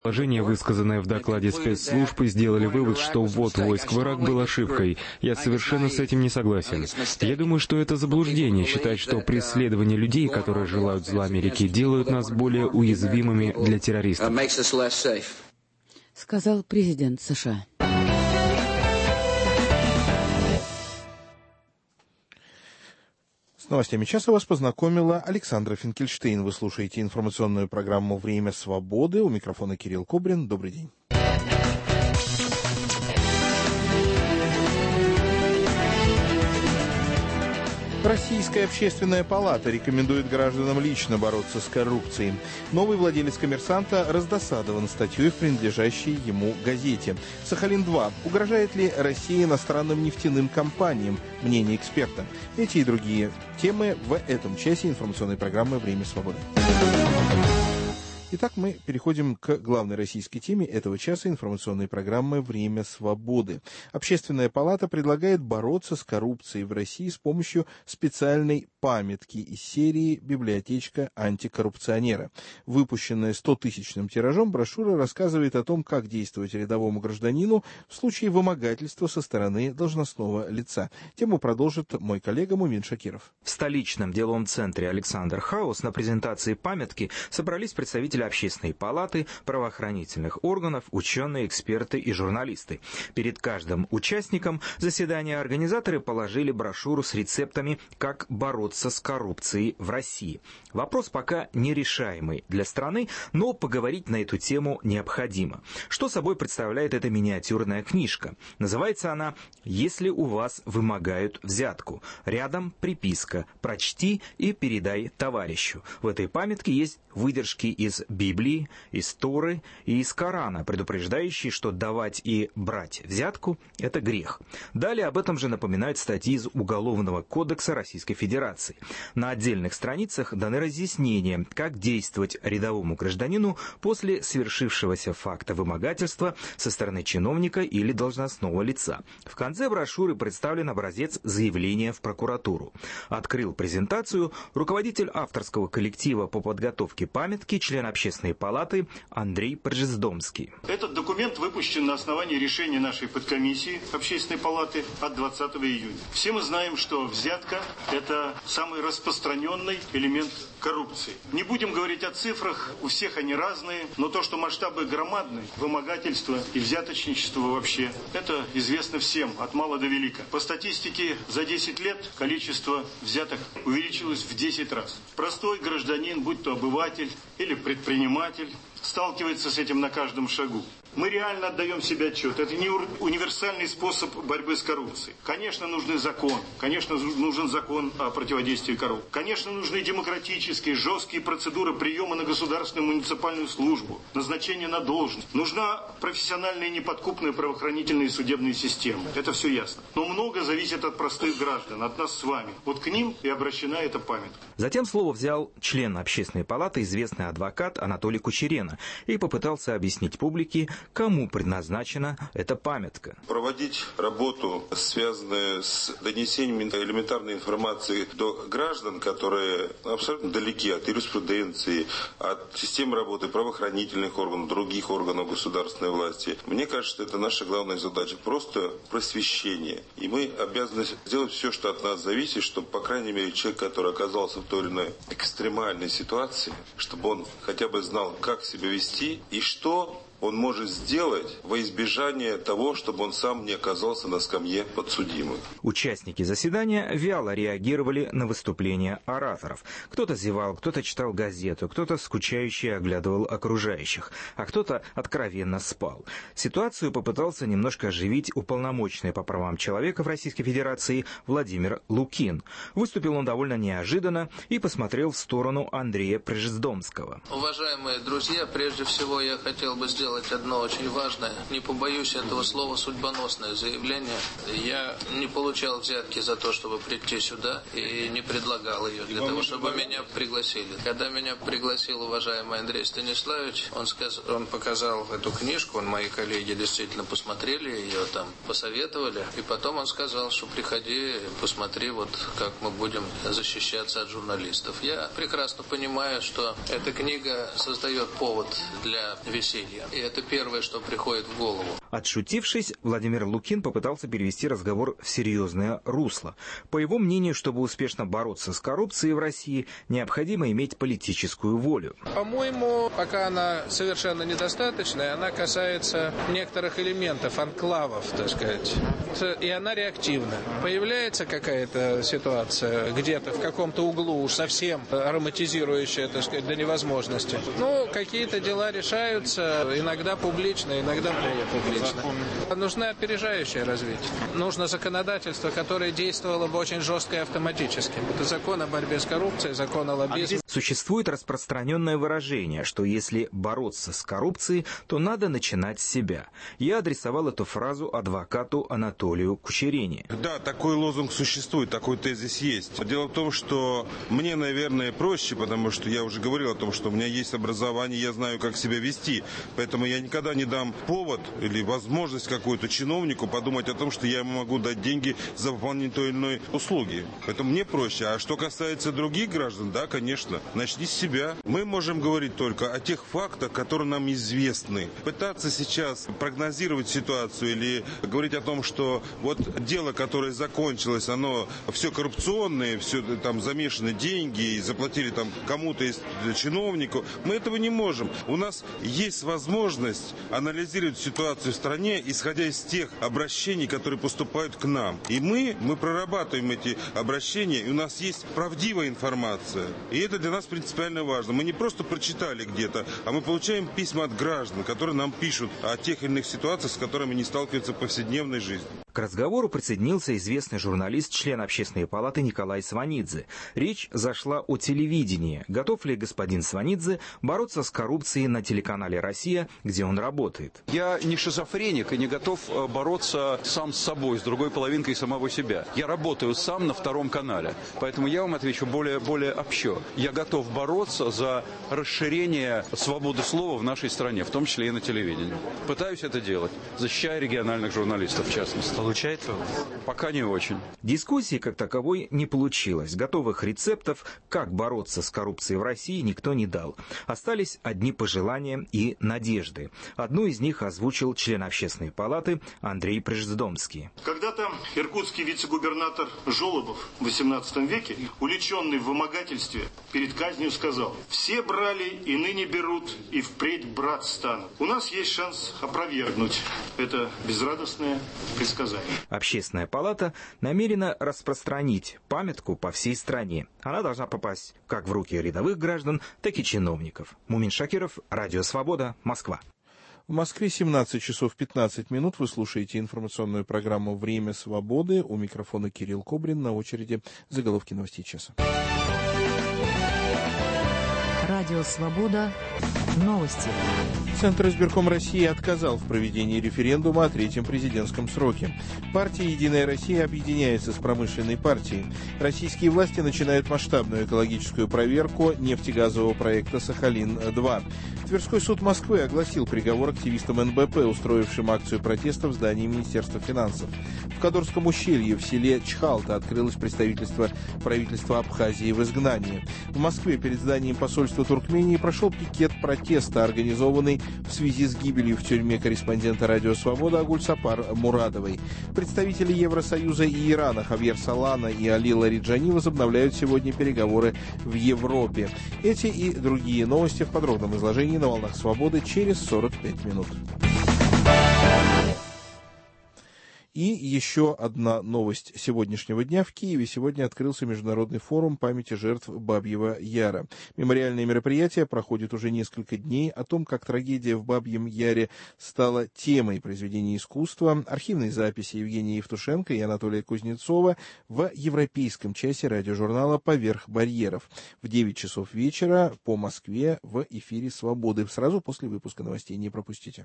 Положение, высказанное в докладе спецслужб, сделали вывод, что ввод войск в Ирак был ошибкой. Я совершенно с этим не согласен. Я думаю, что это заблуждение считать, что преследование людей, которые желают зла Америке, делают нас более уязвимыми для террористов. Сказал президент США. С новостями часа вас познакомила Александра Финкельштейн. Вы слушаете информационную программу «Время свободы». У микрофона Кирилл Кобрин. Добрый день. Российская общественная палата рекомендует гражданам лично бороться с коррупцией. Новый владелец «Коммерсанта» раздосадован статьей в принадлежащей ему газете. «Сахалин-2». Угрожает ли Россия иностранным нефтяным компаниям? Мнение эксперта. Эти и другие темы в этом часе информационной программы «Время свободы». Итак, мы переходим к главной российской теме этого часа информационной программы «Время свободы». Общественная палата предлагает бороться с коррупцией в России с помощью специальной памятки из серии «Библиотечка антикоррупционера». Выпущенная 100-тысячным тиражом, брошюра рассказывает о том, как действовать рядовому гражданину в случае вымогательства со стороны должностного лица. Тему продолжит мой коллега Мумин Шакиров. В столичном деловом центре «Александр Хаус» на презентации памятки собрались представители Общественной палаты, правоохранительных органов, ученые, эксперты и журналисты. Перед каждым участником заседания организаторы положили брошюру с рецептами, как бороться с коррупцией в России. Вопрос пока нерешаемый для страны, но поговорить на эту тему необходимо. Что собой представляет эта миниатюрная книжка? Называется она «Если у вас вымогают взятку». Рядом приписка «Прочти и передай товарищу». В этой памятке есть выдержки из Библии, из Торы и из Корана, предупреждающие, что давать и брать взятку – это грех. Далее об этом же напоминают статьи из Уголовного кодекса Российской Федерации. На отдельных страницах даны разъяснения, как действовать рядовому гражданину после свершившегося факта вымогательства со стороны чиновника или должностного лица. В конце брошюры представлен образец заявления в прокуратуру. Открыл презентацию руководитель авторского коллектива по подготовке памятки, член Общественной палаты Андрей Пржездомский. Этот документ выпущен на основании решения нашей подкомиссии Общественной палаты от 20 июня. Все мы знаем, что взятка – это самый распространенный элемент коррупции. Не будем говорить о цифрах, у всех они разные, но то, что масштабы громадны, вымогательство и взяточничество вообще, это известно всем, от мала до велика. По статистике, за 10 лет количество взяток увеличилось в 10 раз. Простой гражданин, будь то обыватель или предприниматель, сталкивается с этим на каждом шагу. Мы реально отдаем себе отчет. Это не универсальный способ борьбы с коррупцией. Конечно, нужен закон. Конечно, нужен закон о противодействии коррупции. Конечно, нужны демократические, жесткие процедуры приема на государственную муниципальную службу, назначение на должность. Нужна профессиональная и неподкупная правоохранительная и судебная система. Это все ясно. Но много зависит от простых граждан, от нас с вами. Вот к ним и обращена эта памятка. Затем слово взял член Общественной палаты, известный адвокат Анатолий Кучерена, и попытался объяснить публике, кому предназначена эта памятка. Проводить работу, связанную с донесением элементарной информации до граждан, которые абсолютно далеки от юриспруденции, от системы работы правоохранительных органов, других органов государственной власти. Мне кажется, что это наша главная задача. Просто просвещение. И мы обязаны сделать все, что от нас зависит, чтобы, по крайней мере, человек, который оказался в той или иной экстремальной ситуации, чтобы он хотя бы знал, как себя вести и что он может сделать во избежание того, чтобы он сам не оказался на скамье подсудимых. Участники заседания вяло реагировали на выступления ораторов. Кто-то зевал, кто-то читал газету, кто-то скучающе оглядывал окружающих, а кто-то откровенно спал. Ситуацию попытался немножко оживить уполномоченный по правам человека в Российской Федерации Владимир Лукин. Выступил он довольно неожиданно и посмотрел в сторону Андрея Пржездомского. Уважаемые друзья, прежде всего я хотел бы сделать сделать одно очень важное, не побоюсь этого слова, судьбоносное заявление. Я не получал взятки за то, чтобы прийти сюда, и не предлагал ее для того, чтобы меня пригласили. Когда меня пригласил уважаемый Андрей Станиславович, он показал эту книжку, мои коллеги действительно посмотрели ее, там посоветовали, и потом он сказал, что приходи, посмотри, вот как мы будем защищаться от журналистов. Я прекрасно понимаю, что эта книга создает повод для веселья, и это первое, что приходит в голову. Отшутившись, Владимир Лукин попытался перевести разговор в серьезное русло. По его мнению, чтобы успешно бороться с коррупцией в России, необходимо иметь политическую волю. По-моему, пока она совершенно недостаточная, она касается некоторых элементов, анклавов, так сказать. И она реактивна. Появляется какая-то ситуация где-то в каком-то углу, уж совсем ароматизирующая, так сказать, до невозможности. Ну, какие-то дела решаются, иногда публично, иногда полупублично. Нужно опережающее развитие. Нужно законодательство, которое действовало бы очень жестко и автоматически. Это закон о борьбе с коррупцией, закон о лоббизме. Существует распространенное выражение, что если бороться с коррупцией, то надо начинать с себя. Я адресовал эту фразу адвокату Анатолию Кучерине. Да, такой лозунг существует, такой тезис есть. Дело в том, что мне, наверное, проще, потому что я уже говорил о том, что у меня есть образование, я знаю, как себя вести. Поэтому я никогда не дам повод или возможность какую-то чиновнику подумать о том, что я ему могу дать деньги за выполнение той или иной услуги. Поэтому мне проще. А что касается других граждан, да, конечно, начни с себя. Мы можем говорить только о тех фактах, которые нам известны. Пытаться сейчас прогнозировать ситуацию или говорить о том, что вот дело, которое закончилось, оно все коррупционное, все там замешаны деньги, и заплатили там кому-то из чиновников, мы этого не можем. У нас есть возможность анализировать ситуацию в стране, исходя из тех обращений, которые поступают к нам. И мы прорабатываем эти обращения, и у нас есть правдивая информация. И это для нас принципиально важно. Мы не просто прочитали где-то, а мы получаем письма от граждан, которые нам пишут о тех или иных ситуациях, с которыми они сталкиваются в повседневной жизни. К разговору присоединился известный журналист, член Общественной палаты Николай Сванидзе. Речь зашла о телевидении. Готов ли господин Сванидзе бороться с коррупцией на телеканале «Россия», где он работает? Я не шизофреник и не готов бороться сам с собой, с другой половинкой самого себя. Я работаю сам на втором канале, поэтому я вам отвечу более общо. Я готов бороться за расширение свободы слова в нашей стране, в том числе и на телевидении. Пытаюсь это делать, защищая региональных журналистов в частности. Получается? Пока не очень. Дискуссии как таковой не получилось. Готовых рецептов, как бороться с коррупцией в России, никто не дал. Остались одни пожелания и надежды. Одну из них озвучил член Общественной палаты Андрей Приждомский. Когда-то иркутский вице-губернатор Жолобов в XVIII веке, уличенный в вымогательстве, перед казнью сказал: «Все брали и ныне берут, и впредь брать станут». У нас есть шанс опровергнуть это безрадостное предсказание. Общественная палата намерена распространить памятку по всей стране. Она должна попасть как в руки рядовых граждан, так и чиновников. Мумин Шакиров, Радио Свобода, Москва. В Москве 17 часов 15 минут. Вы слушаете информационную программу «Время свободы». У микрофона Кирилл Кобрин. На очереди заголовки новостей часа. Радио «Свобода». Новости. Центр избирком России отказал в проведении референдума о третьем президентском сроке. Партия «Единая Россия» объединяется с промышленной партией. Российские власти начинают масштабную экологическую проверку нефтегазового проекта «Сахалин-2». Тверской суд Москвы огласил приговор активистам НБП, устроившим акцию протеста в здании Министерства финансов. В Кадорском ущелье в селе Чхалта открылось представительство правительства Абхазии в изгнании. В Москве перед зданием посольства Туркмении прошел пикет протеста, организованный в связи с гибелью в тюрьме корреспондента «Радио Свобода» Агульсапар Мурадовой. Представители Евросоюза и Ирана Хавьер Солана и Али Лариджани возобновляют сегодня переговоры в Европе. Эти и другие новости в подробном изложении на волнах свободы через 45 минут. И еще одна новость сегодняшнего дня. В Киеве сегодня открылся Международный форум памяти жертв Бабьего Яра. Мемориальное мероприятие проходит уже несколько дней. О том, как трагедия в Бабьем Яре стала темой произведения искусства, архивные записи Евгения Евтушенко и Анатолия Кузнецова в европейском часе радиожурнала «Поверх барьеров» в 9 часов вечера по Москве в эфире «Свободы». Сразу после выпуска новостей. Не пропустите.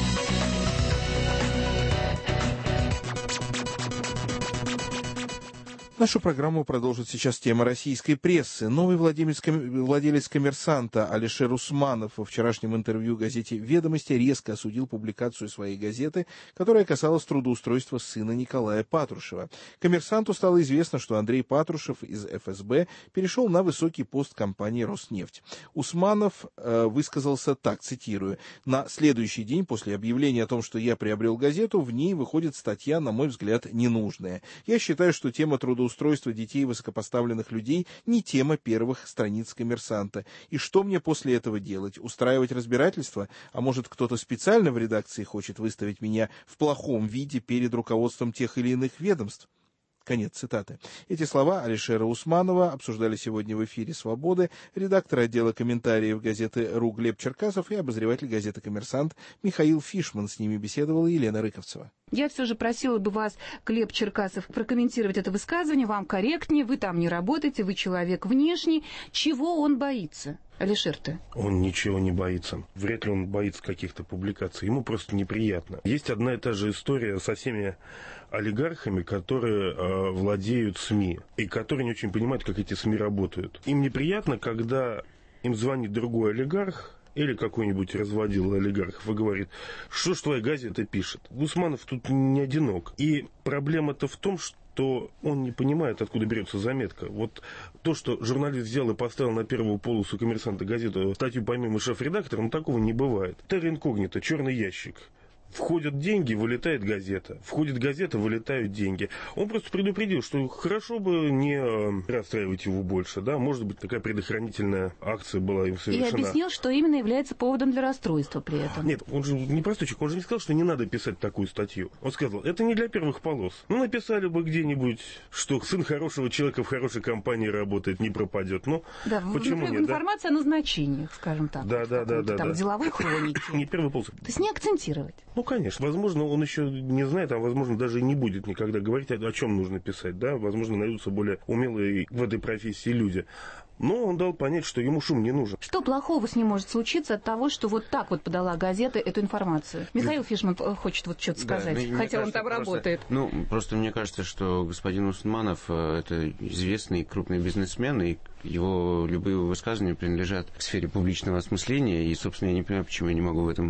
Нашу программу продолжит сейчас тема российской прессы. Новый владелец «Коммерсанта» Алишер Усманов во вчерашнем интервью газете «Ведомости» резко осудил публикацию своей газеты, которая касалась трудоустройства сына Николая Патрушева. «Коммерсанту» стало известно, что Андрей Патрушев из ФСБ перешел на высокий пост компании «Роснефть». Усманов высказался так, цитирую: «На следующий день после объявления о том, что я приобрел газету, в ней выходит статья, на мой взгляд, ненужная. Я считаю, что тема трудоустройства детей высокопоставленных людей не тема первых страниц «Коммерсанта». И что мне после этого делать? Устраивать разбирательство? А может, кто-то специально в редакции хочет выставить меня в плохом виде перед руководством тех или иных ведомств?» Конец цитаты. Эти слова Алишера Усманова обсуждали сегодня в эфире «Свободы» редактор отдела комментариев газеты «РУ» Глеб Черкасов и обозреватель газеты «Коммерсант» Михаил Фишман. С ними беседовала Елена Рыковцева. Я все же просила бы вас, Глеб Черкасов, прокомментировать это высказывание. Вам корректнее, вы там не работаете, вы человек внешний. Чего он боится? Алишер-то? Он ничего не боится. Вряд ли он боится каких-то публикаций. Ему просто неприятно. Есть одна и та же история со всеми олигархами, которые владеют СМИ и которые не очень понимают, как эти СМИ работают. Им неприятно, когда им звонит другой олигарх или какой-нибудь разводил олигархов и говорит: что ж твоя газета пишет? Усманов тут не одинок. И проблема-то в том, что он не понимает, откуда берется заметка. Вот то, что журналист взял и поставил на первую полосу «Коммерсанта» газету статью помимо шеф-редактора, ну такого не бывает. Терра инкогнита, черный ящик. Входят деньги, вылетает газета. Входит газета, вылетают деньги. Он просто предупредил, что хорошо бы не расстраивать его больше. Да? Может быть, такая предохранительная акция была им совершена. И объяснил, что именно является поводом для расстройства при этом. Нет, он же не простой человек. Он же не сказал, что не надо писать такую статью. Он сказал, это не для первых полос. Ну, написали бы где-нибудь, что сын хорошего человека в хорошей компании работает, не пропадет. Ну, да, почему нет? Информация о назначениях, скажем так. Да. Там деловой хроники. Не первый полос. То есть не акцентировать. Ну, конечно. Возможно, он еще не знает, а возможно, даже и не будет никогда говорить, о чем нужно писать. Да? Возможно, найдутся более умелые в этой профессии люди. Но он дал понять, что ему шум не нужен. Что плохого с ним может случиться от того, что вот так вот подала газета эту информацию? Михаил Фишман хочет вот что-то сказать, хотя он там работает. Просто мне кажется, что господин Усманов это известный крупный бизнесмен, и его любые высказывания принадлежат к сфере публичного осмысления, и, собственно, я не понимаю, почему я не могу в этом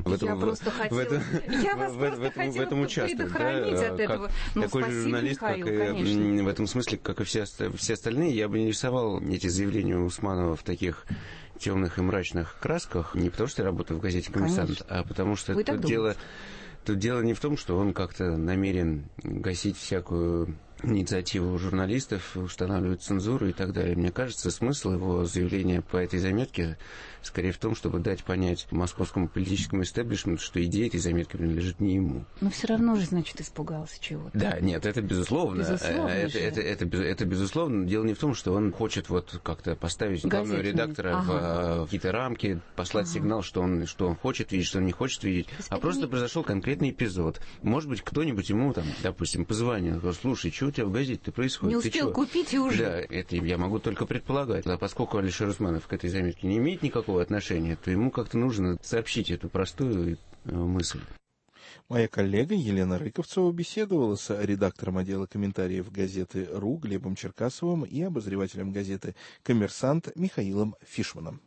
участвовать. Предохранить от этого. Такой же журналист, как и в этом смысле, как и все остальные, я бы не рисовал эти заявления Усманова в таких темных и мрачных красках, не потому что я работаю в газете «Коммерсант», а потому что тут дело не в том, что он как-то намерен гасить всякую инициативу журналистов, устанавливать цензуру и так далее. Мне кажется, смысл его заявления по этой заметке скорее в том, чтобы дать понять московскому политическому истеблишменту, что идея этой заметки принадлежит не ему. Но все равно же, значит, испугался чего-то. Да, нет, это безусловно. Это безусловно. Дело не в том, что он хочет вот как-то поставить главного редактора в какие-то рамки, послать сигнал, что он хочет видеть, что он не хочет видеть, а просто произошел конкретный эпизод. Может быть, кто-нибудь ему там, допустим, позвонил, сказал: слушай, что у тебя в газете-то происходит? Не успел купить и уже. Да, это я могу только предполагать. А поскольку Алишер Усманов к этой заметке не имеет никакого отношения, то ему как-то нужно сообщить эту простую мысль. Моя коллега Елена Рыковцева беседовала с редактором отдела комментариев газеты «РУ» Глебом Черкасовым и обозревателем газеты «Коммерсант» Михаилом Фишманом.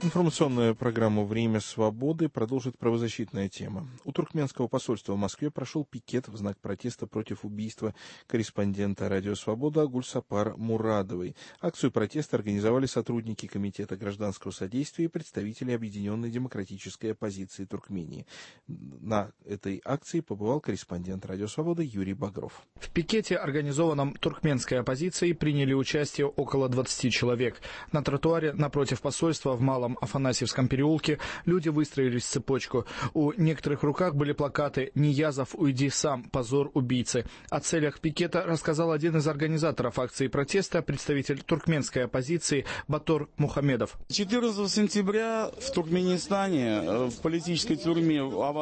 Информационную программу «Время свободы» продолжит правозащитная тема. У туркменского посольства в Москве прошел пикет в знак протеста против убийства корреспондента «Радио Свобода» Гульсапар Мурадовой. Акцию протеста организовали сотрудники Комитета гражданского содействия и представители Объединенной демократической оппозиции Туркмении. На этой акции побывал корреспондент «Радио Свобода» Юрий Багров. В пикете, организованном туркменской оппозицией, приняли участие около 20 человек. На тротуаре напротив посольства в Малом Афанасьевском переулке люди выстроились в цепочку. У некоторых в руках были плакаты «Ниязов, уйди сам, позор убийцы». О целях пикета рассказал один из организаторов акции протеста, представитель туркменской оппозиции Батор Мухамедов. 14 сентября в Туркменистане в политической тюрьме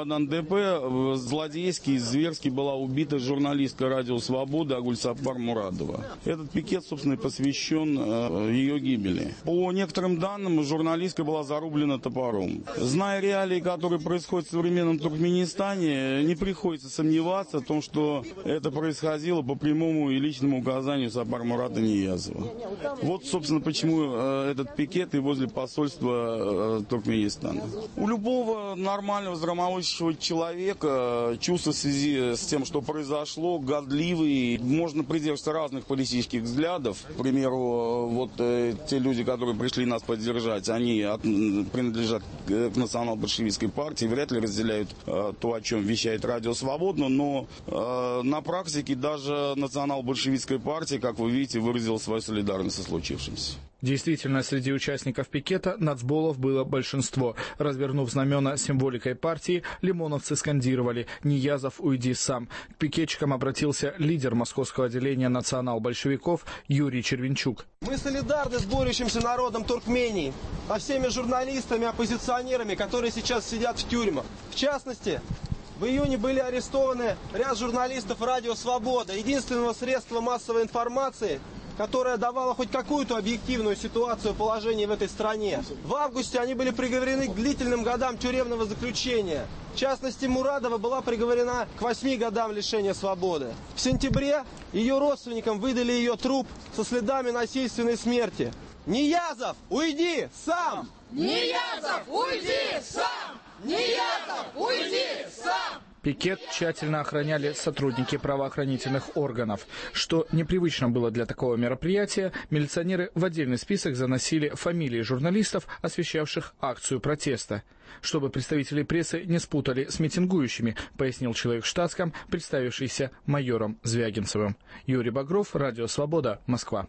Авадан-ДП злодейски и зверски была убита журналистка «Радио Свобода» Гульсапар Мурадова. Этот пикет, собственно, посвящен ее гибели. По некоторым данным, журналистка была зарублена топором. Зная реалии, которые происходят в современном Туркменистане, не приходится сомневаться в том, что это происходило по прямому и личному указанию Сапар Мурата Ниязова. Вот, собственно, почему этот пикет и возле посольства Туркменистана. У любого нормального здравомыслящего человека чувства в связи с тем, что произошло, годливые. Можно придерживаться разных политических взглядов. К примеру, вот те люди, которые пришли нас поддержать, они принадлежат к национал-большевистской партии, вряд ли разделяют то, о чем вещает «Радио Свобода», но на практике даже национал-большевистская партия, как вы видите, выразила свою солидарность со случившимся. Действительно, среди участников пикета нацболов было большинство. Развернув знамена с символикой партии, лимоновцы скандировали «Ниязов, уйди сам». К пикетчикам обратился лидер московского отделения национал-большевиков Юрий Червенчук. Мы солидарны с борющимся народом Туркмении, со всеми журналистами, оппозиционерами, которые сейчас сидят в тюрьмах. В частности, в июне были арестованы ряд журналистов «Радио Свобода», единственного средства массовой информации, которая давала хоть какую-то объективную ситуацию положения в этой стране. В августе они были приговорены к длительным годам тюремного заключения. В частности, Мурадова была приговорена к 8 годам лишения свободы. В сентябре ее родственникам выдали ее труп со следами насильственной смерти. «Ниязов, уйди сам! Ниязов, уйди сам! Ниязов, уйди сам!» Пикет тщательно охраняли сотрудники правоохранительных органов. Что непривычно было для такого мероприятия, милиционеры в отдельный список заносили фамилии журналистов, освещавших акцию протеста. Чтобы представители прессы не спутали с митингующими, пояснил человек в штатском, представившийся майором Звягинцевым. Юрий Багров, Радио Свобода, Москва.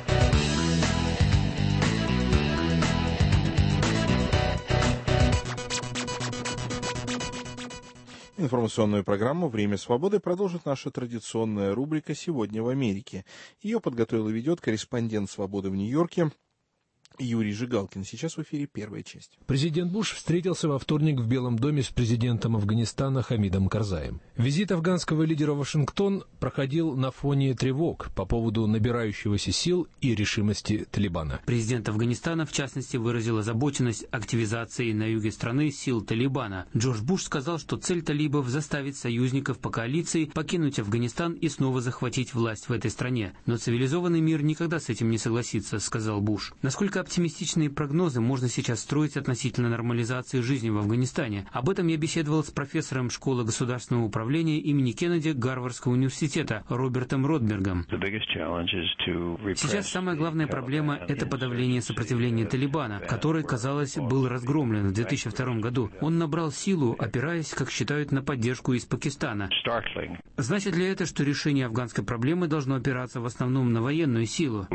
Информационную программу «Время свободы» продолжит наша традиционная рубрика «Сегодня в Америке». Ее подготовил и ведет корреспондент «Свободы» в Нью-Йорке Юрий Жигалкин. Сейчас в эфире первая часть. Президент Буш встретился во вторник в Белом доме с президентом Афганистана Хамидом Карзаем. Визит афганского лидера в Вашингтон проходил на фоне тревог по поводу набирающегося сил и решимости Талибана. Президент Афганистана, в частности, выразил озабоченность активизацией на юге страны сил Талибана. Джордж Буш сказал, что цель талибов заставить союзников по коалиции покинуть Афганистан и снова захватить власть в этой стране. Но цивилизованный мир никогда с этим не согласится, сказал Буш. Насколько оптимистичные прогнозы можно сейчас строить относительно нормализации жизни в Афганистане? Об этом я беседовал с профессором школы государственного управления имени Кеннеди Гарвардского университета Робертом Ротбергом. Сейчас самая главная проблема – это подавление сопротивления Талибана, который, казалось, был разгромлен в 2002 году. Он набрал силу, опираясь, как считают, на поддержку из Пакистана. Значит ли это, что решение афганской проблемы должно опираться в основном на военную силу?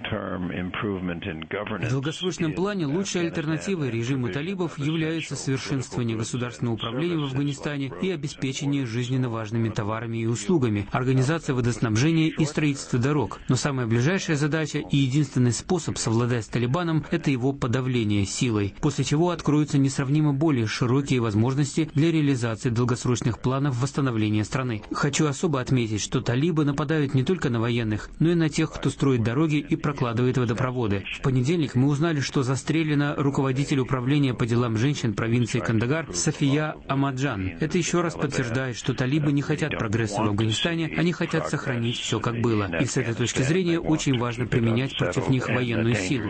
В долгосрочном плане лучшей альтернативой режиму талибов является совершенствование государственного управления в Афганистане и обеспечение жизненно важными товарами и услугами, организация водоснабжения и строительство дорог. Но самая ближайшая задача и единственный способ совладать с Талибаном – это его подавление силой, после чего откроются несравнимо более широкие возможности для реализации долгосрочных планов восстановления страны. Хочу особо отметить, что талибы нападают не только на военных, но и на тех, кто строит дороги и прокладывает водопроводы. В понедельник мы узнали, что застрелена руководитель управления по делам женщин провинции Кандагар София Амаджан. Это еще раз подтверждает, что талибы не хотят прогресса в Афганистане, они хотят сохранить все как было. И с этой точки зрения очень важно применять против них военную силу,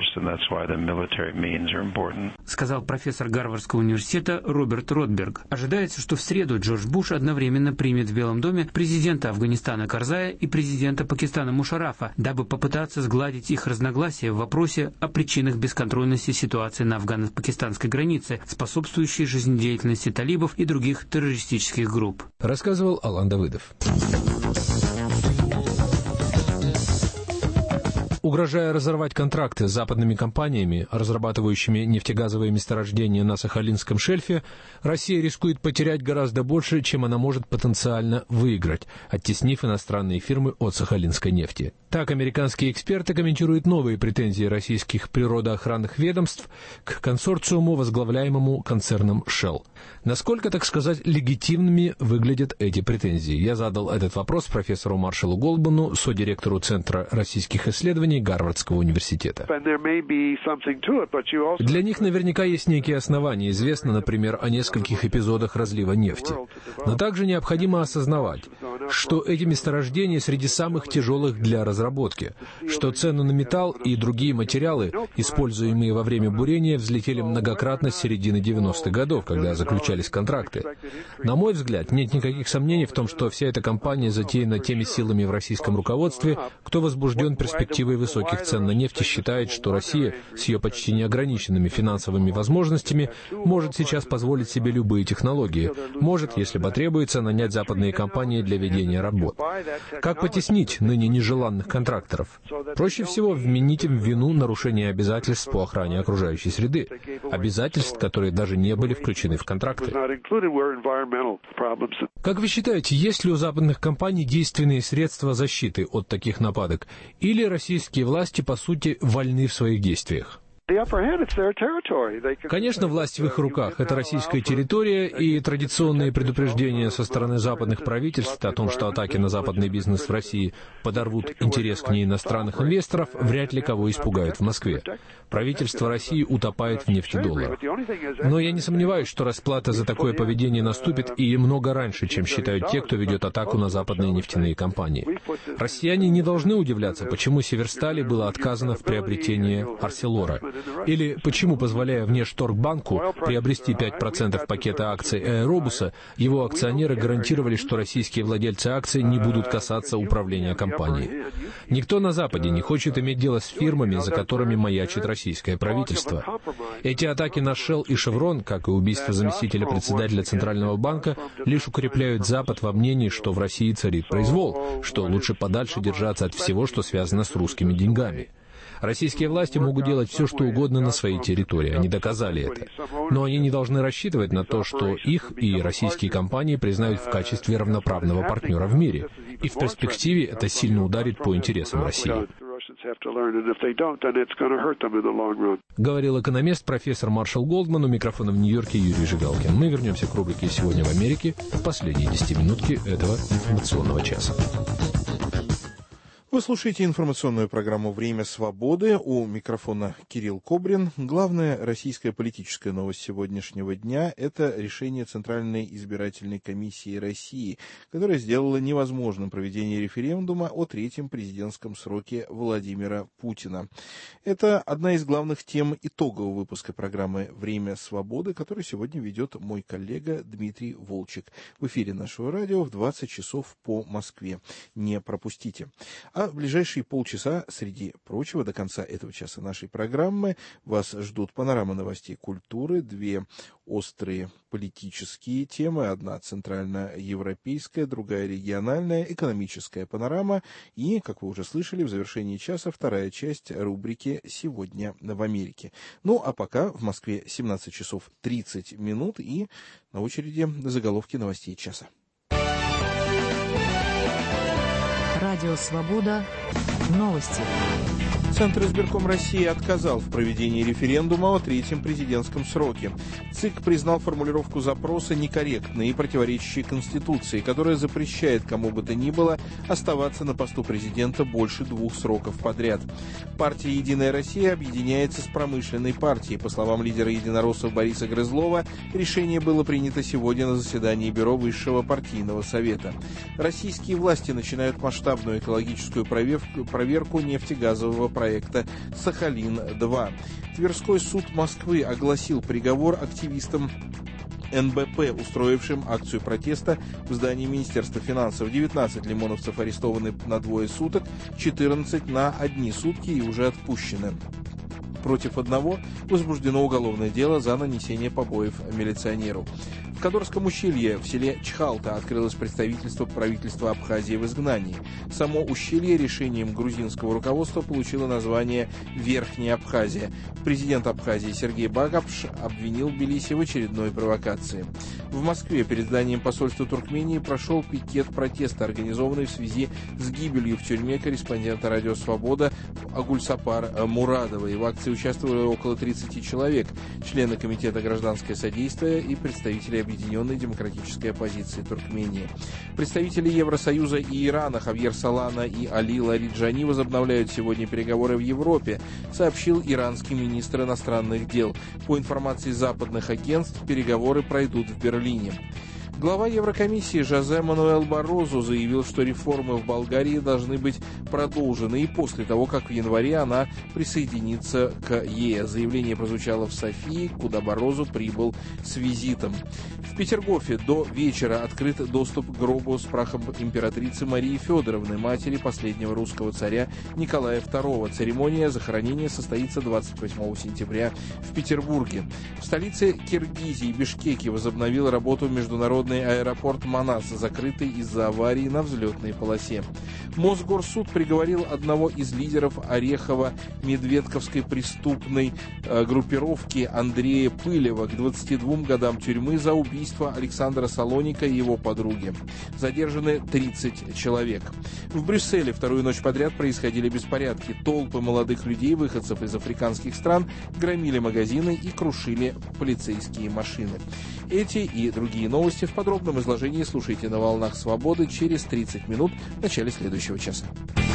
сказал профессор Гарвардского университета Роберт Ротберг. Ожидается, что в среду Джордж Буш одновременно примет в Белом доме президента Афганистана Карзая и президента Пакистана Мушаррафа, дабы попытаться сгладить их разногласия в вопросе о причинах бесконтрольности ситуации на афгано-пакистанской границе, способствующей жизнедеятельности талибов и других террористических групп. Рассказывал Алан Давыдов. Угрожая разорвать контракты с западными компаниями, разрабатывающими нефтегазовые месторождения на Сахалинском шельфе, Россия рискует потерять гораздо больше, чем она может потенциально выиграть, оттеснив иностранные фирмы от сахалинской нефти. Так, американские эксперты комментируют новые претензии российских природоохранных ведомств к консорциуму, возглавляемому концерном Shell. Насколько, так сказать, легитимными выглядят эти претензии? Я задал этот вопрос профессору Маршалу Голдману, содиректору Центра российских исследований Гарвардского университета. Для них наверняка есть некие основания. Известно, например, о нескольких эпизодах разлива нефти. Но также необходимо осознавать, что эти месторождения среди самых тяжелых для разработки, что цены на металл и другие материалы, используемые во время бурения, взлетели многократно с середины 90-х годов, когда заключались контракты. На мой взгляд, нет никаких сомнений в том, что вся эта кампания затеяна теми силами в российском руководстве, кто возбужден перспективой высоких цен на нефть и считает, что Россия с ее почти неограниченными финансовыми возможностями может сейчас позволить себе любые технологии, может, если потребуется, нанять западные компании для ведения работ. Как потеснить ныне нежеланных контракторов? Проще всего вменить им в вину нарушение обязательств по охране окружающей среды, обязательств, которые даже не были включены в контракты. Как вы считаете, есть ли у западных компаний действенные средства защиты от таких нападок? Или российские власти, по сути, вольны в своих действиях? Конечно, власть в их руках. Это российская территория, и традиционные предупреждения со стороны западных правительств о том, что атаки на западный бизнес в России подорвут интерес к ней иностранных инвесторов, вряд ли кого испугают в Москве. Правительство России утопает в нефтедолларах. Но я не сомневаюсь, что расплата за такое поведение наступит и много раньше, чем считают те, кто ведет атаку на западные нефтяные компании. Россияне не должны удивляться, почему Северстали было отказано в приобретении Арселора. Или почему, позволяя Внешторгбанку приобрести 5% пакета акций Аэробуса, его акционеры гарантировали, что российские владельцы акций не будут касаться управления компанией. Никто на Западе не хочет иметь дело с фирмами, за которыми маячит российское правительство. Эти атаки на Shell и Chevron, как и убийство заместителя председателя Центрального банка, лишь укрепляют Запад во мнении, что в России царит произвол, что лучше подальше держаться от всего, что связано с русскими деньгами. Российские власти могут делать все, что угодно на своей территории, они доказали это. Но они не должны рассчитывать на то, что их и российские компании признают в качестве равноправного партнера в мире. И в перспективе это сильно ударит по интересам России. Говорил экономист, профессор Маршал Голдман, у микрофона в Нью-Йорке Юрий Жигалкин. Мы вернемся к рубрике «Сегодня в Америке» в последние 10 минутки этого информационного часа. Вы слушаете информационную программу «Время свободы». У микрофона Кирилл Кобрин. Главная российская политическая новость сегодняшнего дня – это решение Центральной избирательной комиссии России, которое сделало невозможным проведение референдума о третьем президентском сроке Владимира Путина. Это одна из главных тем итогового выпуска программы «Время свободы», который сегодня ведет мой коллега Дмитрий Волчек. В эфире нашего радио в 20 часов по Москве. Не пропустите. А в ближайшие полчаса, среди прочего, до конца этого часа нашей программы вас ждут панорама новостей культуры, две острые политические темы, одна центральноевропейская, другая региональная, экономическая панорама и, как вы уже слышали, в завершении часа вторая часть рубрики «Сегодня в Америке». Ну, а пока в Москве 17 часов 30 минут и на очереди заголовки новостей часа. Радио «Свобода». Новости. Центр избирком России отказал в проведении референдума о третьем президентском сроке. ЦИК признал формулировку запроса некорректной и противоречащей Конституции, которая запрещает кому бы то ни было оставаться на посту президента больше 2 сроков подряд. Партия «Единая Россия» объединяется с промышленной партией. По словам лидера единороссов Бориса Грызлова, решение было принято сегодня на заседании Бюро Высшего партийного совета. Российские власти начинают масштабную экологическую проверку нефтегазового проекта «Сахалин-2». Тверской суд Москвы огласил приговор активистам НБП, устроившим акцию протеста в здании Министерства финансов. 19 лимоновцев арестованы на 2 суток, 14 на 1 сутки и уже отпущены. Против одного возбуждено уголовное дело за нанесение побоев милиционеру. В Кадорском ущелье в селе Чхалта открылось представительство правительства Абхазии в изгнании. Само ущелье решением грузинского руководства получило название «Верхняя Абхазия». Президент Абхазии Сергей Багапш обвинил Тбилиси в очередной провокации. В Москве перед зданием посольства Туркмении прошел пикет протеста, организованный в связи с гибелью в тюрьме корреспондента «Радио Свобода» Агульсапар Мурадовой. В акции участвовали около 30 человек, члены Комитета гражданское содействие и представители Объединенной демократической оппозиции Туркмении. Представители Евросоюза и Ирана Хавьер Солана и Али Лариджани возобновляют сегодня переговоры в Европе, сообщил иранский министр иностранных дел. По информации западных агентств, переговоры пройдут в Берлине. Глава Еврокомиссии Жозе Мануэл Баррозу заявил, что реформы в Болгарии должны быть продолжены и после того, как в январе она присоединится к ЕС. Заявление прозвучало в Софии, куда Баррозу прибыл с визитом. В Петергофе до вечера открыт доступ к гробу с прахом императрицы Марии Федоровны, матери последнего русского царя Николая II. Церемония захоронения состоится 28 сентября в Петербурге. В столице Киргизии Бишкеке возобновил работу международный аэропорт Манас, закрытый из-за аварии на взлетной полосе. Мосгорсуд приговорил одного из лидеров Орехово-Медведковской преступной группировки Андрея Пылева к 22 годам тюрьмы за убийство Александра Салоника и его подруги. Задержаны 30 человек. В Брюсселе вторую ночь подряд происходили беспорядки. Толпы молодых людей, выходцев из африканских стран, громили магазины и крушили полицейские машины. Эти и другие новости в подробном изложении слушайте на «Волнах Свободы» через 30 минут в начале следующего часа.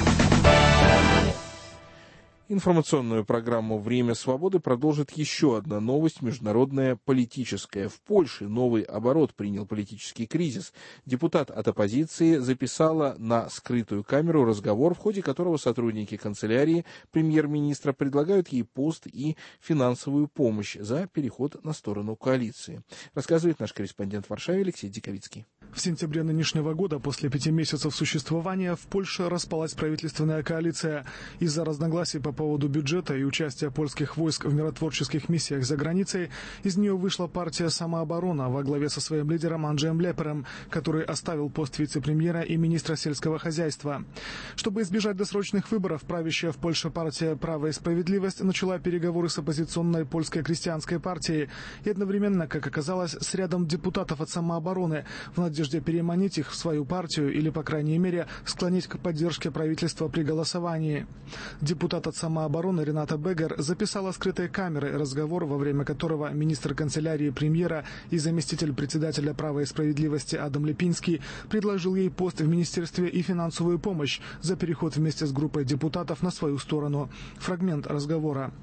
Информационную программу «Время свободы» продолжит еще одна новость международная политическая. В Польше новый оборот принял политический кризис. Депутат от оппозиции записала на скрытую камеру разговор, в ходе которого сотрудники канцелярии премьер-министра предлагают ей пост и финансовую помощь за переход на сторону коалиции. Рассказывает наш корреспондент в Варшаве Алексей Диковицкий. В сентябре нынешнего года, после 5 месяцев существования, в Польше распалась правительственная коалиция. Из-за разногласий по поводу бюджета и участия польских войск в миротворческих миссиях за границей, из нее вышла партия «Самооборона» во главе со своим лидером Анджеем Лепером, который оставил пост вице-премьера и министра сельского хозяйства. Чтобы избежать досрочных выборов, правящая в Польше партия «Право и справедливость» начала переговоры с оппозиционной польской крестьянской партией и одновременно, как оказалось, с рядом депутатов от «Самообороны» в надежде переманить их в свою партию или, по крайней мере, склонить к поддержке правительства при голосовании. Депутат от «Самообороны» Рената Бегер записала скрытой камерой разговор, во время которого министр канцелярии премьера и заместитель председателя «Права и справедливости» Адам Липинский предложил ей пост в министерстве и финансовую помощь за переход вместе с группой депутатов на свою сторону. Фрагмент разговора.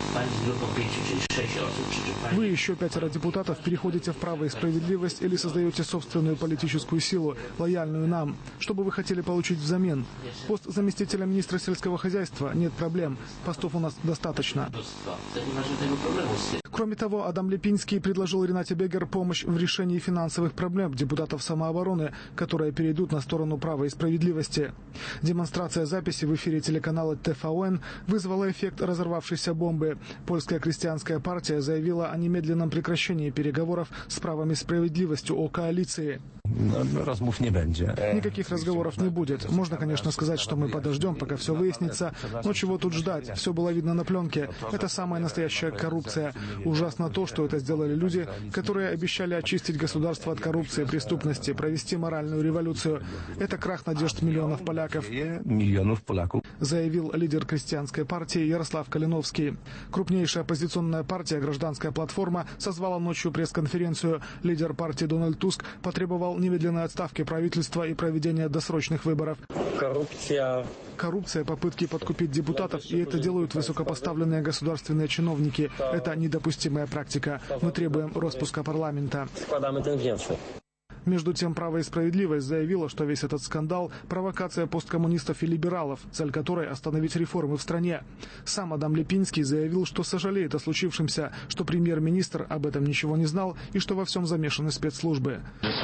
Вы еще 5 депутатов переходите в «Право и справедливость» или создаете собственную политическую силу, лояльную нам. Что бы вы хотели получить взамен? Пост заместителя министра сельского хозяйства? Нет проблем. Постов у нас достаточно. Кроме того, Адам Липинский предложил Ренате Бегер помощь в решении финансовых проблем депутатов «Самообороны», которые перейдут на сторону «Права и справедливости». Демонстрация записи в эфире телеканала ТВН вызвала эффект разорвавшейся бомбы. Польская крестьянская партия заявила о немедленном прекращении переговоров с «Правом и справедливостью» о коалиции. Rozmów nie będzie. Никаких разговоров не будет. Можно, конечно, сказать, что мы подождем, пока все выяснится, но чего тут ждать? Все было видно на пленке. Это самая настоящая коррупция. Ужасно то, что это сделали люди, которые обещали очистить государство от коррупции и преступности, провести моральную революцию. Это крах надежд миллионов поляков, заявил лидер крестьянской партии Ярослав Калиновский. Крупнейшая оппозиционная партия «Гражданская платформа» созвала ночью пресс-конференцию. Лидер партии Дональд Туск потребовал немедленной отставки правительства и проведения досрочных выборов. Коррупция, попытки подкупить депутатов, и это делают высокопоставленные государственные чиновники. Это недопустимая практика. Мы требуем распуска парламента. Между тем, «Право и справедливость» заявила, что весь этот скандал – провокация посткоммунистов и либералов, цель которой – остановить реформы в стране. Сам Адам Липинский заявил, что сожалеет о случившемся, что премьер-министр об этом ничего не знал и что во всем замешаны спецслужбы.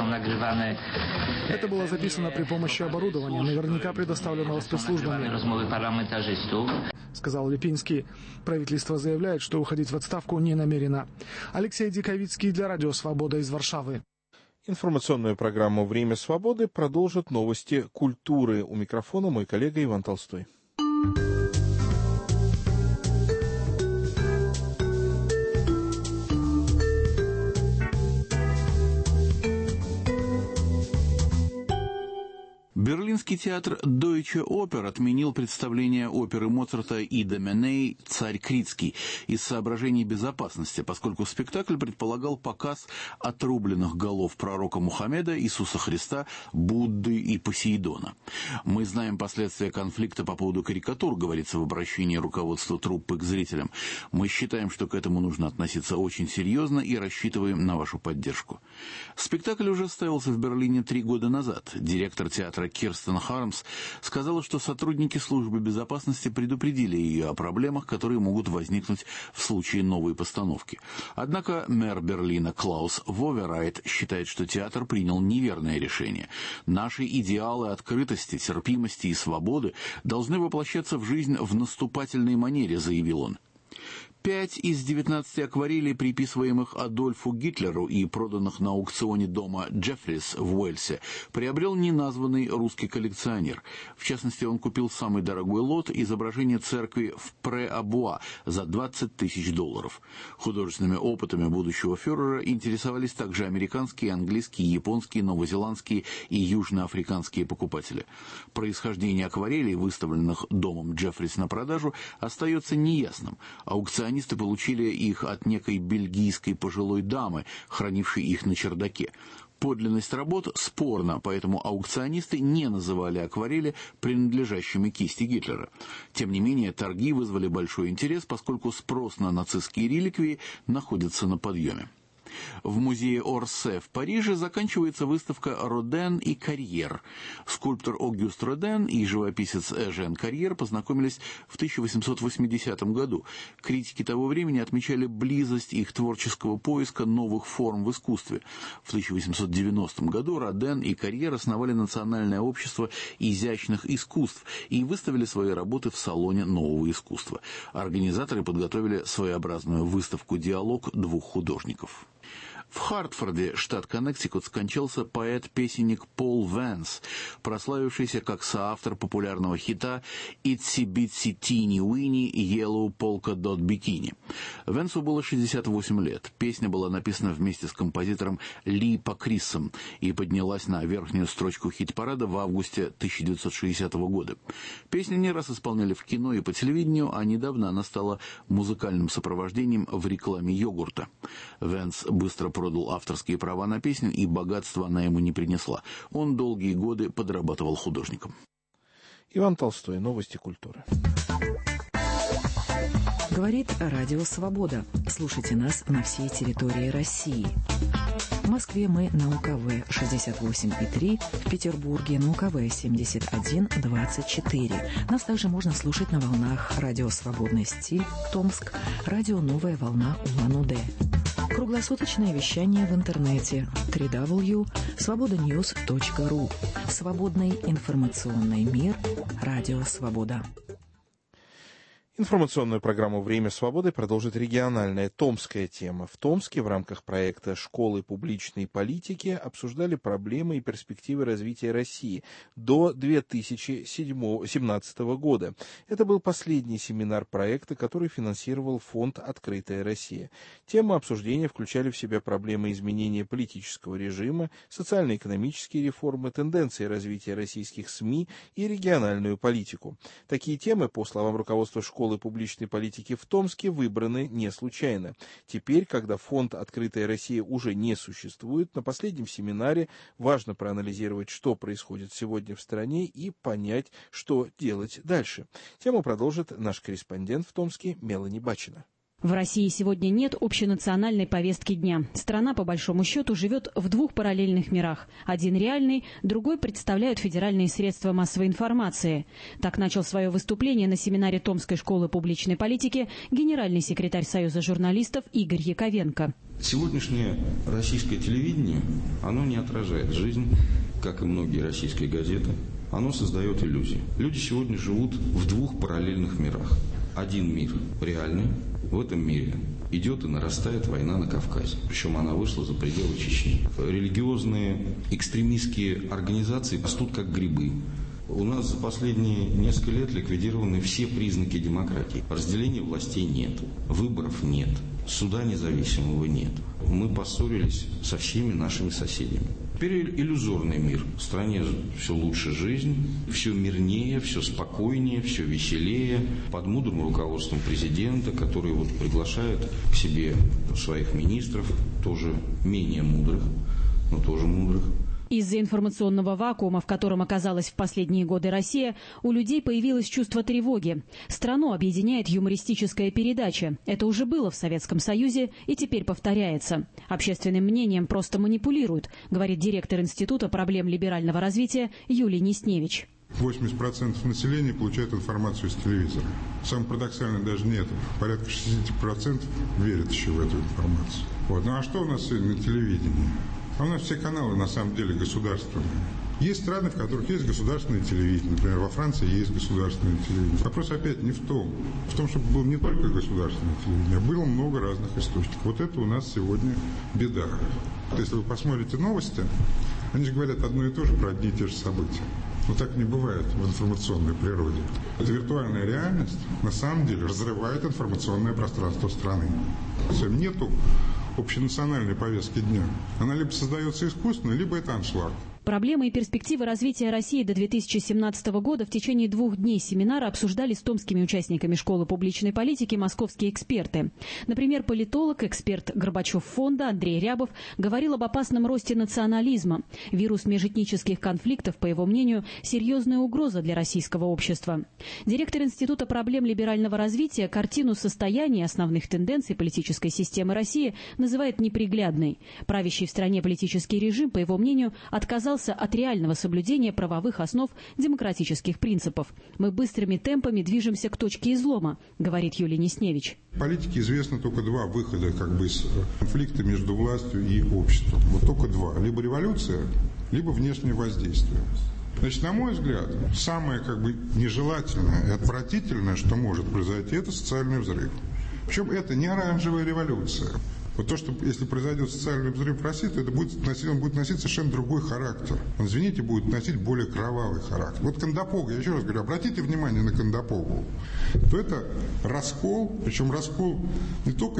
Это было записано при помощи оборудования, наверняка предоставленного спецслужбами, сказал Липинский. Правительство заявляет, что уходить в отставку не намерено. Алексей Диковицкий для Радио Свобода из Варшавы. Информационную программу «Время свободы» продолжат новости культуры. У микрофона мой коллега Иван Толстой. Берлинский театр Deutsche Oper отменил представление оперы Моцарта «Ида Меней. Царь Критский» из соображений безопасности, поскольку спектакль предполагал показ отрубленных голов пророка Мухаммеда, Иисуса Христа, Будды и Посейдона. «Мы знаем последствия конфликта по поводу карикатур», говорится в обращении руководства труппы к зрителям. «Мы считаем, что к этому нужно относиться очень серьезно и рассчитываем на вашу поддержку». Спектакль уже ставился в Берлине 3 года назад. Директор театра Кирстен Хармс сказала, что сотрудники службы безопасности предупредили ее о проблемах, которые могут возникнуть в случае новой постановки. Однако мэр Берлина Клаус Воверайт считает, что театр принял неверное решение. «Наши идеалы открытости, терпимости и свободы должны воплощаться в жизнь в наступательной манере», заявил он. 5 из 19 акварелей, приписываемых Адольфу Гитлеру и проданных на аукционе дома Джеффрис в Уэльсе, приобрел неназванный русский коллекционер. В частности, он купил самый дорогой лот — изображение церкви в Пре-Абуа за $20 тысяч. Художественными опытами будущего фюрера интересовались также американские, английские, японские, новозеландские и южноафриканские покупатели. Происхождение акварелей, выставленных домом Джеффрис на продажу, остается неясным. Аукционисты получили их от некой бельгийской пожилой дамы, хранившей их на чердаке. Подлинность работ спорна, поэтому аукционисты не называли акварели принадлежащими кисти Гитлера. Тем не менее, торги вызвали большой интерес, поскольку спрос на нацистские реликвии находится на подъеме. В музее Орсе в Париже заканчивается выставка «Роден и Карьер». Скульптор Огюст Роден и живописец Эжен Карьер познакомились в 1880 году. Критики того времени отмечали близость их творческого поиска новых форм в искусстве. В 1890 году Роден и Карьер основали Национальное общество изящных искусств и выставили свои работы в салоне нового искусства. Организаторы подготовили своеобразную выставку-диалог двух художников. В Хартфорде, штат Коннектикут, скончался поэт-песенник Пол Венс, прославившийся как соавтор популярного хита «Itsy Bitsy Teeny Weeny Yellow Polka Dot Bikini». Венсу было 68 лет. Песня была написана вместе с композитором Ли Пакрисом и поднялась на верхнюю строчку хит-парада в августе 1960 года. Песню не раз исполняли в кино и по телевидению, а недавно она стала музыкальным сопровождением в рекламе йогурта. Венс быстро продал авторские права на песню, и богатства она ему не принесла. Он долгие годы подрабатывал художником. Иван Толстой. Новости культуры. Говорит Радио Свобода. Слушайте нас на всей территории России. В Москве мы на УКВ 68,3, в Петербурге на УКВ 71,24. Нас также можно слушать на волнах Радио Свободный стиль, Томск, Радио Новая волна Улан-Удэ. Круглосуточное вещание в интернете www.svobodanews.ru. Свободный информационный мир. Радио Свобода. Информационную программу «Время свободы» продолжит региональная томская тема. В Томске в рамках проекта «Школы публичной политики» обсуждали проблемы и перспективы развития России до 2017 года. Это был последний семинар проекта, который финансировал фонд «Открытая Россия». Темы обсуждения включали в себя проблемы изменения политического режима, социально-экономические реформы, тенденции развития российских СМИ и региональную политику. Такие темы, по словам руководства школы публичной политики в Томске, выбраны не случайно. Теперь, когда фонд «Открытая Россия» уже не существует, на последнем семинаре важно проанализировать, что происходит сегодня в стране и понять, что делать дальше. Тему продолжит наш корреспондент в Томске Мелани Бачина. В России сегодня нет общенациональной повестки дня. Страна, по большому счету, живет в двух параллельных мирах. Один реальный, другой представляют федеральные средства массовой информации. Так начал свое выступление на семинаре Томской школы публичной политики генеральный секретарь Союза журналистов Игорь Яковенко. Сегодняшнее российское телевидение, оно не отражает жизнь, как и многие российские газеты. Оно создает иллюзии. Люди сегодня живут в двух параллельных мирах. Один мир реальный. В этом мире идет и нарастает война на Кавказе. Причем она вышла за пределы Чечни. Религиозные экстремистские организации растут как грибы. У нас за последние несколько лет ликвидированы все признаки демократии. Разделения властей нет, выборов нет, суда независимого нет. Мы поссорились со всеми нашими соседями. Теперь иллюзорный мир. В стране все лучше жизнь, все мирнее, все спокойнее, все веселее. Под мудрым руководством президента, который приглашает к себе своих министров, тоже менее мудрых, но тоже мудрых. Из-за информационного вакуума, в котором оказалась в последние годы Россия, у людей появилось чувство тревоги. Страну объединяет юмористическая передача. Это уже было в Советском Союзе и теперь повторяется. Общественным мнением просто манипулируют, говорит директор Института проблем либерального развития Юлий Несневич. 80% населения получает информацию из телевизора. Самое парадоксальное даже не это. Порядка 60% верят еще в эту информацию. Ну а что у нас сегодня на телевидении? А у нас все каналы на самом деле государственные. Есть страны, в которых есть государственное телевидение. Например, во Франции есть государственное телевидение. Вопрос опять не в том, чтобы было не только государственное телевидение, а было много разных источников. Вот это у нас сегодня беда. Если вы посмотрите новости, они же говорят одно и то же про одни и те же события. Но так не бывает в информационной природе. Эта виртуальная реальность на самом деле разрывает информационное пространство страны. Нету общенациональной повестки дня. Она либо создается искусственно, либо это аншлаг. Проблемы и перспективы развития России до 2017 года в течение 2 дней семинара обсуждали с томскими участниками школы публичной политики московские эксперты. Например, политолог, эксперт Горбачев фонда Андрей Рябов говорил об опасном росте национализма. Вирус межэтнических конфликтов, по его мнению, серьезная угроза для российского общества. Директор Института проблем либерального развития картину состояния основных тенденций политической системы России называет неприглядной. Правящий в стране политический режим, по его мнению, отказался от реального соблюдения правовых основ демократических принципов. Мы быстрыми темпами движемся к точке излома, говорит Юлий Несневич. В политике известно только 2 выхода из конфликта между властью и обществом. Вот только 2. Либо революция, либо внешнее воздействие. Значит, на мой взгляд, самое нежелательное и отвратительное, что может произойти, это социальный взрыв. Причем это не оранжевая революция. Вот то, что если произойдет социальный взрыв в России, то он будет носить совершенно другой характер. Он, извините, будет носить более кровавый характер. Вот Кандапогу, я еще раз говорю, обратите внимание на Кандапогу, то это раскол, причем раскол не только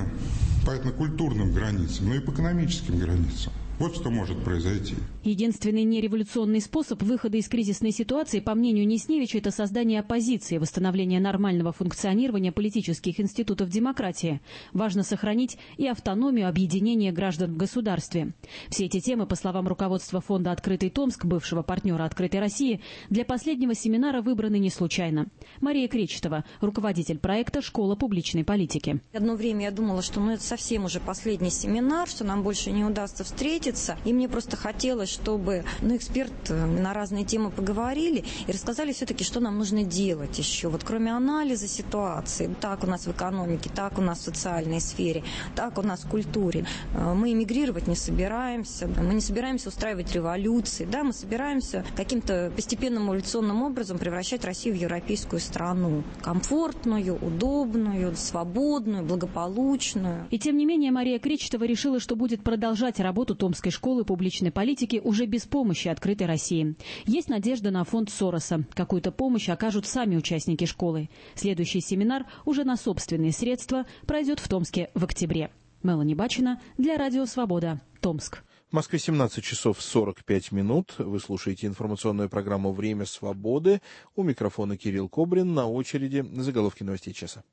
по этнокультурным границам, но и по экономическим границам. Вот что может произойти. Единственный нереволюционный способ выхода из кризисной ситуации, по мнению Несневича, это создание оппозиции, восстановление нормального функционирования политических институтов демократии. Важно сохранить и автономию объединения граждан в государстве. Все эти темы, по словам руководства фонда «Открытый Томск», бывшего партнера «Открытой России», для последнего семинара выбраны не случайно. Мария Кречетова, руководитель проекта «Школа публичной политики». Одно время я думала, что это совсем уже последний семинар, что нам больше не удастся встретиться. месяца. И мне просто хотелось, чтобы эксперты на разные темы поговорили и рассказали все-таки, что нам нужно делать еще. Вот кроме анализа ситуации, так у нас в экономике, так у нас в социальной сфере, так у нас в культуре. Мы эмигрировать не собираемся, мы не собираемся устраивать революции, да, мы собираемся каким-то постепенным эволюционным образом превращать Россию в европейскую страну. Комфортную, удобную, свободную, благополучную. И тем не менее Мария Кречетова решила, что будет продолжать работу Томской школы публичной политики уже без помощи «Открытой России». Есть надежда на фонд Сороса. Какую-то помощь окажут сами участники школы. Следующий семинар уже на собственные средства пройдет в Томске в октябре. Мелани Бачина для Радио Свобода, Томск. В Москве 17 часов 45 минут. Вы слушаете информационную программу «Время свободы». У микрофона Кирилл Кобрин. На очереди заголовки новостей часа.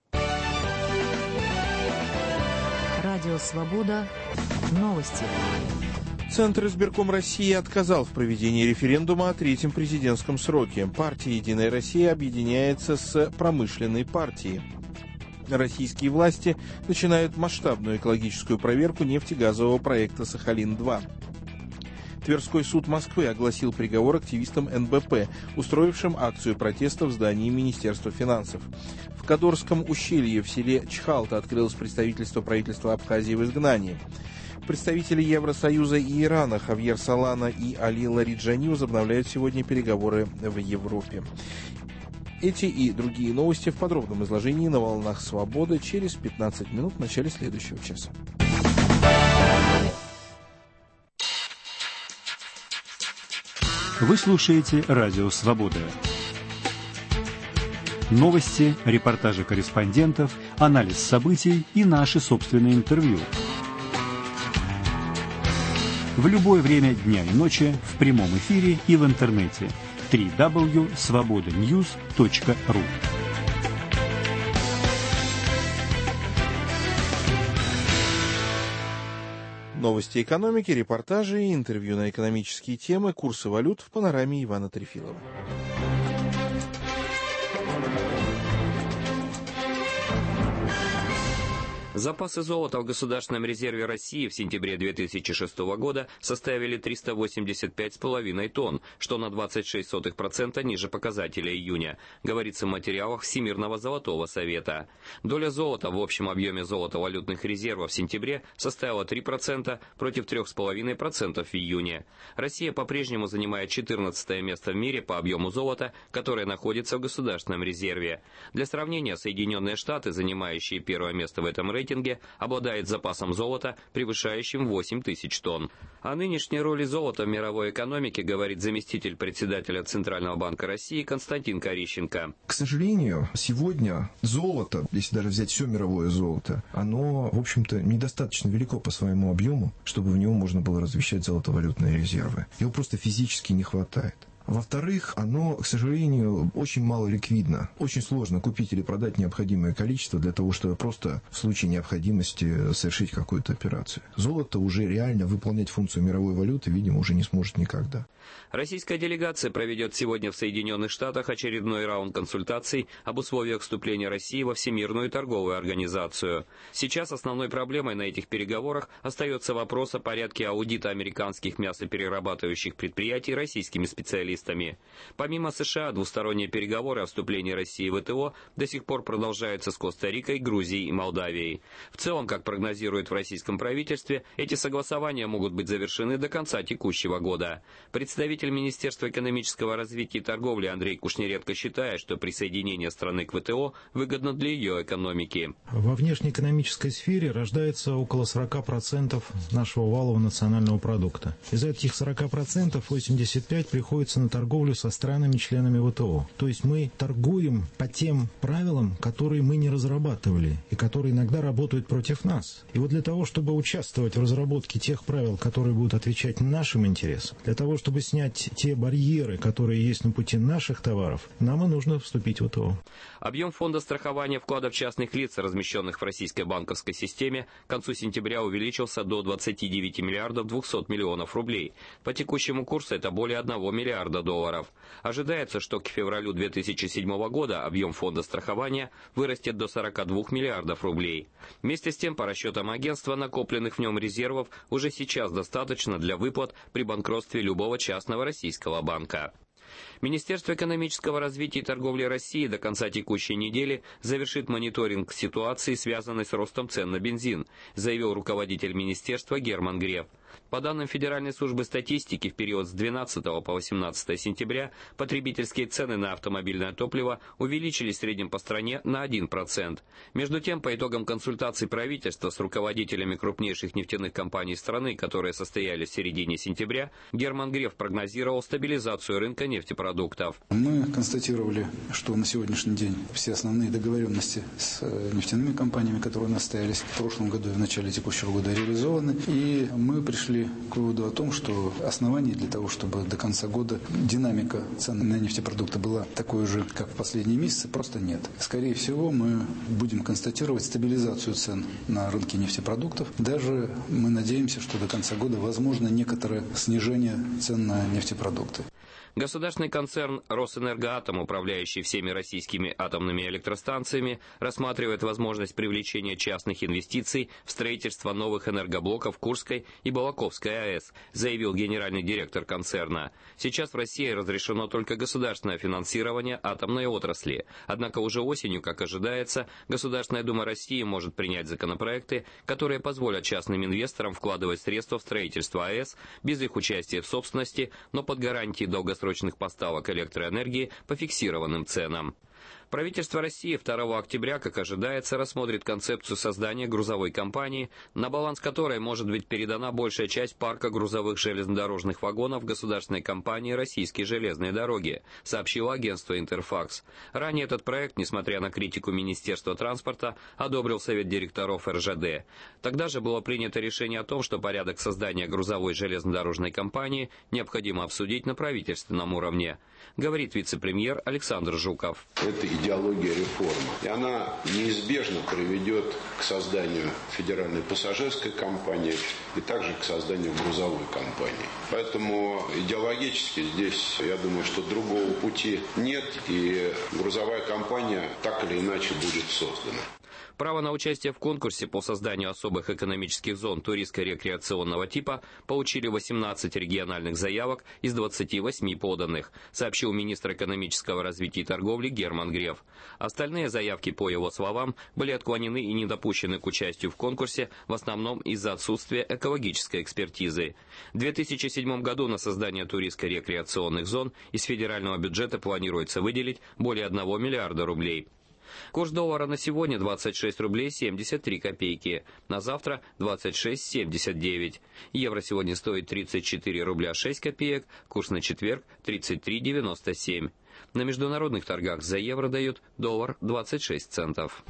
Радио Свобода. Новости. Центр избирком России отказал в проведении референдума о третьем президентском сроке. Партия «Единая Россия» объединяется с промышленной партией. Российские власти начинают масштабную экологическую проверку нефтегазового проекта «Сахалин-2». Тверской суд Москвы огласил приговор активистам НБП, устроившим акцию протеста в здании Министерства финансов. В Кадорском ущелье в селе Чхалта открылось представительство правительства Абхазии в изгнании. Представители Евросоюза и Ирана Хавьер Солана и Али Лариджани возобновляют сегодня переговоры в Европе. Эти и другие новости в подробном изложении на волнах «Свободы» через 15 минут в начале следующего часа. Вы слушаете Радио Свобода. Новости, репортажи корреспондентов, анализ событий и наши собственные интервью. В любое время дня и ночи, в прямом эфире и в интернете. www.svobodanews.ru. Новости экономики, репортажи, интервью на экономические темы, курсы валют в панораме Ивана Трефилова. Запасы золота в Государственном резерве России в сентябре 2006 года составили 385,5 тонн, что на 26% ниже показателя июня, говорится в материалах Всемирного золотого совета. Доля золота в общем объеме золотовалютных резервов в сентябре составила 3% против 3,5% в июне. Россия по-прежнему занимает 14 место в мире по объему золота, которое находится в Государственном резерве. Для сравнения, Соединенные Штаты, занимающие первое место в этом рейтинге, обладает запасом золота, превышающим 8 тысяч тонн. О нынешней роли золота в мировой экономике говорит заместитель председателя Центрального банка России Константин Корищенко. К сожалению, сегодня золото, если даже взять все мировое золото, оно, в общем-то, недостаточно велико по своему объему, чтобы в него можно было размещать золотовалютные резервы. Его просто физически не хватает. Во-вторых, оно, к сожалению, очень мало ликвидно. Очень сложно купить или продать необходимое количество для того, чтобы просто в случае необходимости совершить какую-то операцию. Золото уже реально выполнять функцию мировой валюты, видимо, уже не сможет никогда. Российская делегация проведет сегодня в Соединенных Штатах очередной раунд консультаций об условиях вступления России во Всемирную торговую организацию. Сейчас основной проблемой на этих переговорах остается вопрос о порядке аудита американских мясоперерабатывающих предприятий российскими специалистами. Помимо США, двусторонние переговоры о вступлении России в ВТО до сих пор продолжаются с Коста-Рикой, Грузией и Молдавией. В целом, как прогнозируют в российском правительстве, эти согласования могут быть завершены до конца текущего года. Представитель Министерства экономического развития и торговли Андрей Кушнеренко считает, что присоединение страны к ВТО выгодно для ее экономики. Во внешнеэкономической сфере рождается около 40% нашего валового национального продукта. Из этих 40% 85% приходится на торговлю со странами-членами ВТО. То есть мы торгуем по тем правилам, которые мы не разрабатывали и которые иногда работают против нас. И вот для того, чтобы участвовать в разработке тех правил, которые будут отвечать нашим интересам, для того, чтобы снять те барьеры, которые есть на пути наших товаров, нам и нужно вступить в ВТО. Объем фонда страхования вкладов частных лиц, размещенных в российской банковской системе, к концу сентября увеличился до 29 миллиардов 200 миллионов рублей. По текущему курсу это более 1 миллиарда миллиарда долларов. Ожидается, что к февралю 2007 года объем фонда страхования вырастет до 42 миллиардов рублей. Вместе с тем, по расчетам агентства, накопленных в нем резервов уже сейчас достаточно для выплат при банкротстве любого частного российского банка. Министерство экономического развития и торговли России до конца текущей недели завершит мониторинг ситуации, связанной с ростом цен на бензин, заявил руководитель министерства Герман Греф. По данным Федеральной службы статистики, в период с 12 по 18 сентября потребительские цены на автомобильное топливо увеличились в среднем по стране на 1%. Между тем, по итогам консультаций правительства с руководителями крупнейших нефтяных компаний страны, которые состоялись в середине сентября, Герман Греф прогнозировал стабилизацию рынка нефтепродуктов. Мы констатировали, что на сегодняшний день все основные договоренности с нефтяными компаниями, которые у нас состоялись в прошлом году и в начале текущего года, реализованы. И мы пришли к выводу о том, что оснований для того, чтобы до конца года динамика цен на нефтепродукты была такой же, как в последние месяцы, просто нет. Скорее всего, мы будем констатировать стабилизацию цен на рынке нефтепродуктов. Даже мы надеемся, что до конца года возможно некоторое снижение цен на нефтепродукты. Государственный концерн «Росэнергоатом», управляющий всеми российскими атомными электростанциями, рассматривает возможность привлечения частных инвестиций в строительство новых энергоблоков Курской и Балаковской АЭС, заявил генеральный директор концерна. Сейчас в России разрешено только государственное финансирование атомной отрасли. Однако уже осенью, как ожидается, Государственная Дума России может принять законопроекты, которые позволят частным инвесторам вкладывать средства в строительство АЭС без их участия в собственности, но под гарантией долгосрочных поставок электроэнергии по фиксированным ценам. Правительство России 2 октября, как ожидается, рассмотрит концепцию создания грузовой компании, на баланс которой может быть передана большая часть парка грузовых железнодорожных вагонов государственной компании «Российские железные дороги», сообщило агентство «Интерфакс». Ранее этот проект, несмотря на критику Министерства транспорта, одобрил Совет директоров РЖД. Тогда же было принято решение о том, что порядок создания грузовой железнодорожной компании необходимо обсудить на правительственном уровне, говорит вице-премьер Александр Жуков. Это идеология реформы. И она неизбежно приведет к созданию федеральной пассажирской компании и также к созданию грузовой компании. Поэтому идеологически здесь, я думаю, что другого пути нет, и грузовая компания так или иначе будет создана. Право на участие в конкурсе по созданию особых экономических зон туристско-рекреационного типа получили 18 региональных заявок из 28 поданных, сообщил министр экономического развития и торговли Герман Греф. Остальные заявки, по его словам, были отклонены и не допущены к участию в конкурсе в основном из-за отсутствия экологической экспертизы. В 2007 году на создание туристско-рекреационных зон из федерального бюджета планируется выделить более 1 миллиарда рублей. Курс доллара на сегодня 26 рублей 73 копейки, на завтра 26,79. Евро сегодня стоит 34 рубля 6 копеек, курс на четверг 33,97. На международных торгах за евро дают доллар 26 центов.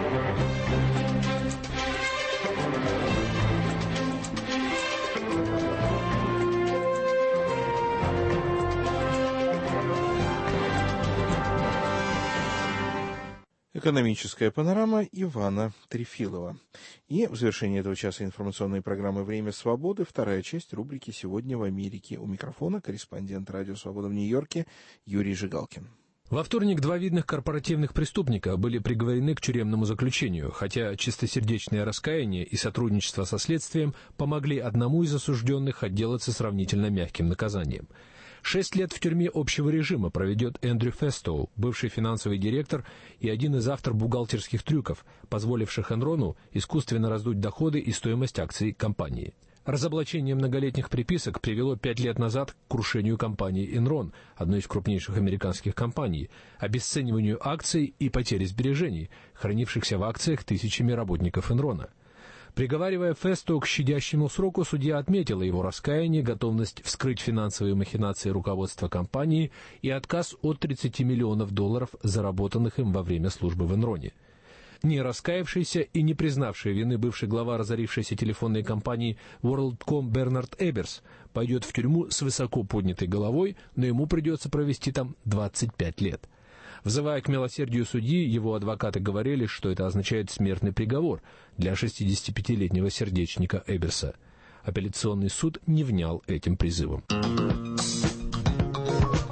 Экономическая панорама Ивана Трефилова. И в завершении этого часа информационной программы «Время свободы» вторая часть рубрики «Сегодня в Америке». У микрофона корреспондент «Радио Свобода» в Нью-Йорке Юрий Жигалкин. Во вторник 2 видных корпоративных преступника были приговорены к тюремному заключению, хотя чистосердечное раскаяние и сотрудничество со следствием помогли одному из осужденных отделаться сравнительно мягким наказанием. 6 лет в тюрьме общего режима проведет Эндрю Фестоу, бывший финансовый директор и один из авторов бухгалтерских трюков, позволивших Энрону искусственно раздуть доходы и стоимость акций компании. Разоблачение многолетних приписок привело 5 лет назад к крушению компании Enron, одной из крупнейших американских компаний, обесцениванию акций и потере сбережений, хранившихся в акциях тысячами работников Enron. Приговаривая Фесту к щадящему сроку, судья отметила его раскаяние, готовность вскрыть финансовые махинации руководства компании и отказ от $30 миллионов, заработанных им во время службы в Энроне. Не раскаявшийся и не признавший вины бывший глава разорившейся телефонной компании WorldCom Бернард Эберс пойдет в тюрьму с высоко поднятой головой, но ему придется провести там 25 лет. Взывая к милосердию судьи, его адвокаты говорили, что это означает смертный приговор для 65-летнего сердечника Эберса. Апелляционный суд не внял этим призывом.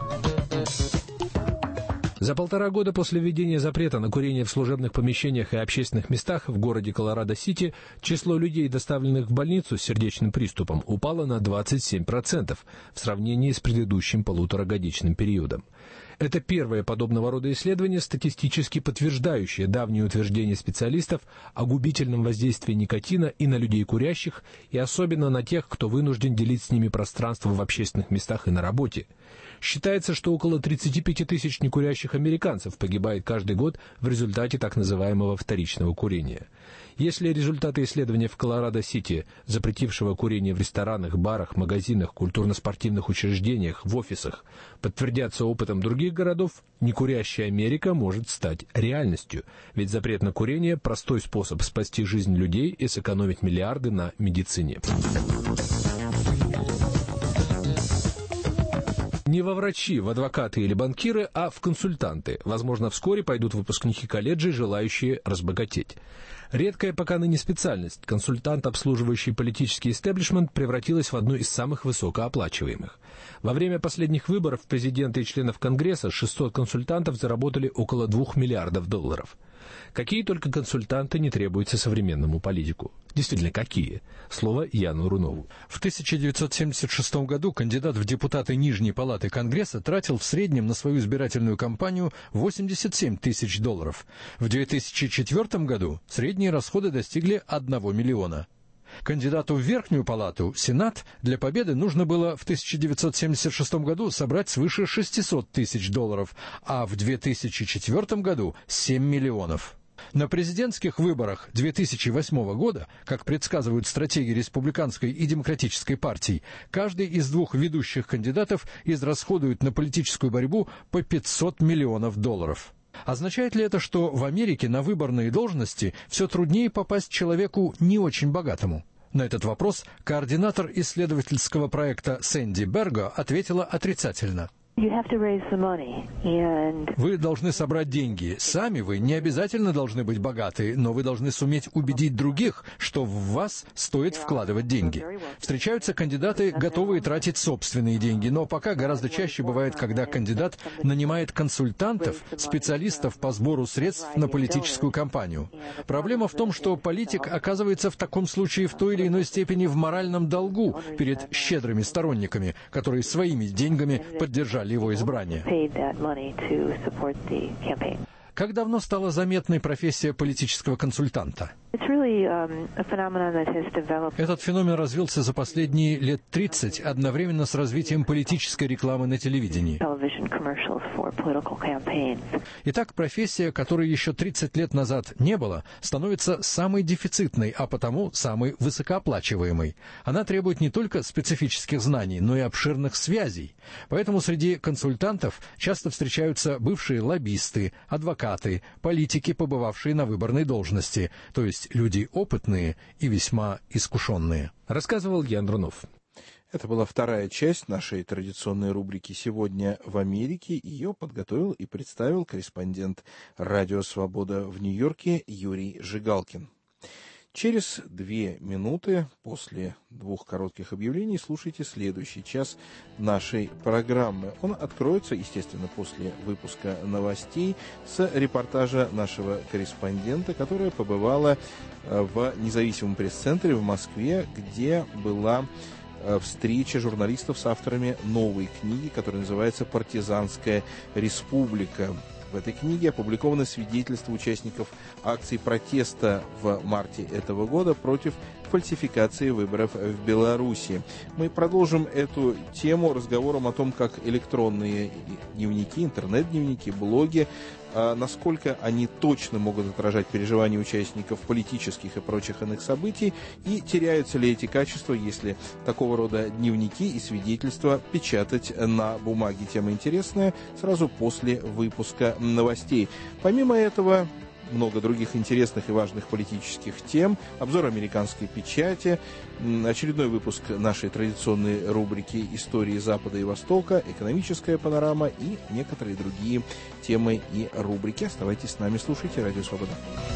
За 1,5 года после введения запрета на курение в служебных помещениях и общественных местах в городе Колорадо-Сити число людей, доставленных в больницу с сердечным приступом, упало на 27% в сравнении с предыдущим полуторагодичным периодом. Это первое подобного рода исследование, статистически подтверждающее давние утверждения специалистов о губительном воздействии никотина и на людей курящих, и особенно на тех, кто вынужден делить с ними пространство в общественных местах и на работе. Считается, что около 35 тысяч некурящих американцев погибает каждый год в результате так называемого вторичного курения. Если результаты исследования в Колорадо-Сити, запретившего курение в ресторанах, барах, магазинах, культурно-спортивных учреждениях, в офисах, подтвердятся опытом других городов, некурящая Америка может стать реальностью. Ведь запрет на курение – простой способ спасти жизнь людей и сэкономить миллиарды на медицине. Не во врачи, в адвокаты или банкиры, а в консультанты. Возможно, вскоре пойдут выпускники колледжей, желающие разбогатеть. Редкая пока ныне специальность, консультант, обслуживающий политический истеблишмент, превратилась в одну из самых высокооплачиваемых. Во время последних выборов президента и членов Конгресса 600 консультантов заработали около $2 миллиардов. Какие только консультанты не требуются современному политику. Действительно, какие? Слово Яну Рунову. В 1976 году кандидат в депутаты Нижней палаты Конгресса тратил в среднем на свою избирательную кампанию $87 тысяч. В 2004 году средние расходы достигли $1 миллиона. Кандидату в Верхнюю палату, Сенат, для победы нужно было в 1976 году собрать свыше $600 тысяч, а в 2004 году $7 миллионов. На президентских выборах 2008 года, как предсказывают стратегии республиканской и демократической партий, каждый из двух ведущих кандидатов израсходует на политическую борьбу по $500 миллионов. Означает ли это, что в Америке на выборные должности все труднее попасть человеку не очень богатому? На этот вопрос координатор исследовательского проекта Сэнди Берго ответила отрицательно. Вы должны собрать деньги. Сами вы не обязательно должны быть богаты, но вы должны суметь убедить других, что в вас стоит вкладывать деньги. Встречаются кандидаты, готовые тратить собственные деньги, но пока гораздо чаще бывает, когда кандидат нанимает консультантов, специалистов по сбору средств на политическую кампанию. Проблема в том, что политик оказывается в таком случае в той или иной степени в моральном долгу перед щедрыми сторонниками, которые своими деньгами поддержали его избрание. Как давно стала заметной профессия политического консультанта? Этот феномен развился за последние лет 30 одновременно с развитием политической рекламы на телевидении. Итак, профессия, которой еще 30 лет назад не было, становится самой дефицитной, а потому самой высокооплачиваемой. Она требует не только специфических знаний, но и обширных связей. Поэтому среди консультантов часто встречаются бывшие лоббисты, адвокаты, политики, побывавшие на выборной должности, то есть люди опытные и весьма искушенные. Рассказывал Ян Рунов. Это была вторая часть нашей традиционной рубрики «Сегодня в Америке». Ее подготовил и представил корреспондент «Радио Свобода» в Нью-Йорке Юрий Жигалкин. Через 2 минуты после 2 коротких объявлений слушайте следующий час нашей программы. Он откроется, естественно, после выпуска новостей с репортажа нашего корреспондента, которая побывала в независимом пресс-центре в Москве, где была встреча журналистов с авторами новой книги, которая называется «Партизанская республика». В этой книге опубликованы свидетельства участников акций протеста в марте этого года против фальсификации выборов в Беларуси. Мы продолжим эту тему разговором о том, как электронные дневники, интернет-дневники, блоги, насколько они точно могут отражать переживания участников политических и прочих иных событий, и теряются ли эти качества, если такого рода дневники и свидетельства печатать на бумаге. Тема интересная, сразу после выпуска новостей. Помимо этого, много других интересных и важных политических тем, обзор американской печати, очередной выпуск нашей традиционной рубрики «Истории Запада и Востока», экономическая панорама и некоторые другие темы и рубрики. Оставайтесь с нами, слушайте Радио Свобода.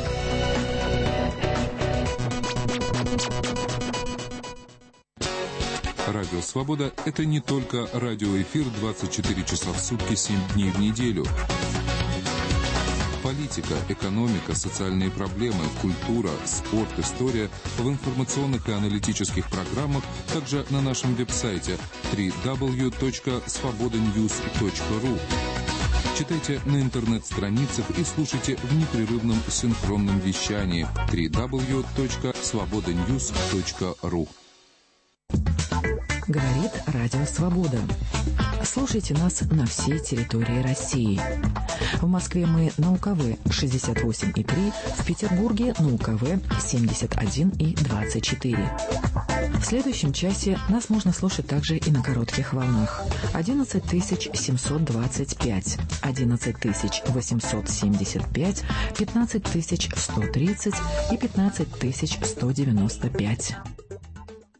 Радио Свобода – это не только радиоэфир 24 часа в сутки, 7 дней в неделю. Политика, экономика, социальные проблемы, культура, спорт, история в информационных и аналитических программах, также на нашем веб-сайте www.svobodanews.ru. Читайте на интернет-страницах и слушайте в непрерывном синхронном вещании www.svobodanews.ru. Говорит Радио Свобода. Слушайте нас на всей территории России. В Москве мы на УКВ 68,3, в Петербурге на УКВ 71,24. В следующем часе нас можно слушать также и на коротких волнах. 11725, 11875, 15130 и 15195.